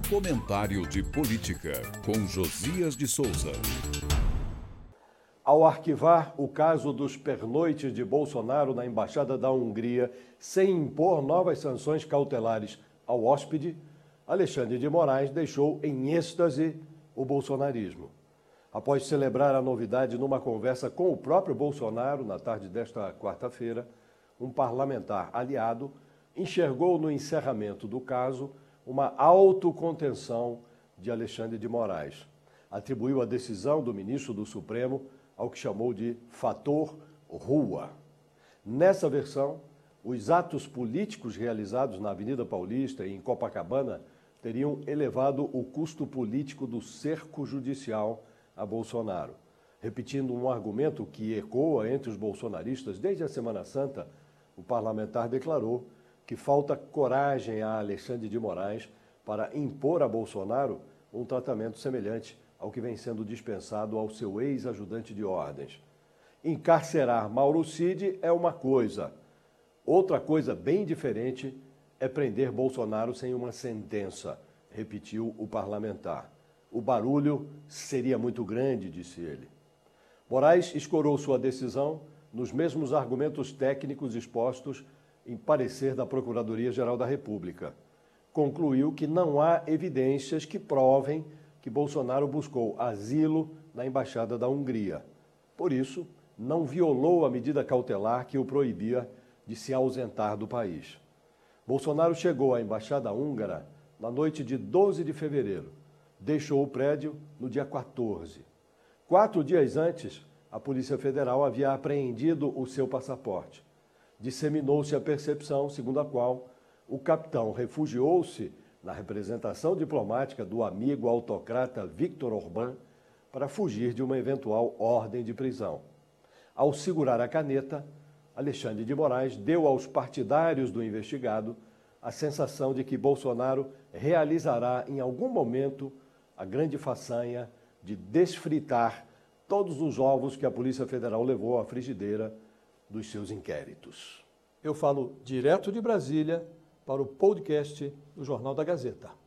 Comentário de Política, com Josias de Souza. Ao arquivar o caso dos pernoites de Bolsonaro na Embaixada da Hungria, sem impor novas sanções cautelares ao hóspede, Alexandre de Moraes deixou em êxtase o bolsonarismo. Após celebrar a novidade numa conversa com o próprio Bolsonaro, na tarde desta quarta-feira, um parlamentar aliado enxergou no encerramento do caso uma autocontenção de Alexandre de Moraes. Atribuiu a decisão do ministro do Supremo ao que chamou de fator rua. Nessa versão, os atos políticos realizados na Avenida Paulista e em Copacabana teriam elevado o custo político do cerco judicial a Bolsonaro. Repetindo um argumento que ecoa entre os bolsonaristas desde a Semana Santa, o parlamentar declarou que falta coragem a Alexandre de Moraes para impor a Bolsonaro um tratamento semelhante ao que vem sendo dispensado ao seu ex-ajudante de ordens. Encarcerar Mauro Cid é uma coisa. Outra coisa bem diferente é prender Bolsonaro sem uma sentença, repetiu o parlamentar. O barulho seria muito grande, disse ele. Moraes escorou sua decisão nos mesmos argumentos técnicos expostos em parecer da Procuradoria-Geral da República. Concluiu que não há evidências que provem que Bolsonaro buscou asilo na Embaixada da Hungria. Por isso, não violou a medida cautelar que o proibia de se ausentar do país. Bolsonaro chegou à Embaixada húngara na noite de 12 de fevereiro. Deixou o prédio no dia 14. 4 dias antes, a Polícia Federal havia apreendido o seu passaporte. Disseminou-se a percepção segundo a qual o capitão refugiou-se na representação diplomática do amigo autocrata Viktor Orbán para fugir de uma eventual ordem de prisão. Ao segurar a caneta, Alexandre de Moraes deu aos partidários do investigado a sensação de que Bolsonaro realizará em algum momento a grande façanha de desfritar todos os ovos que a Polícia Federal levou à frigideira dos seus inquéritos. Eu falo direto de Brasília para o podcast do Jornal da Gazeta.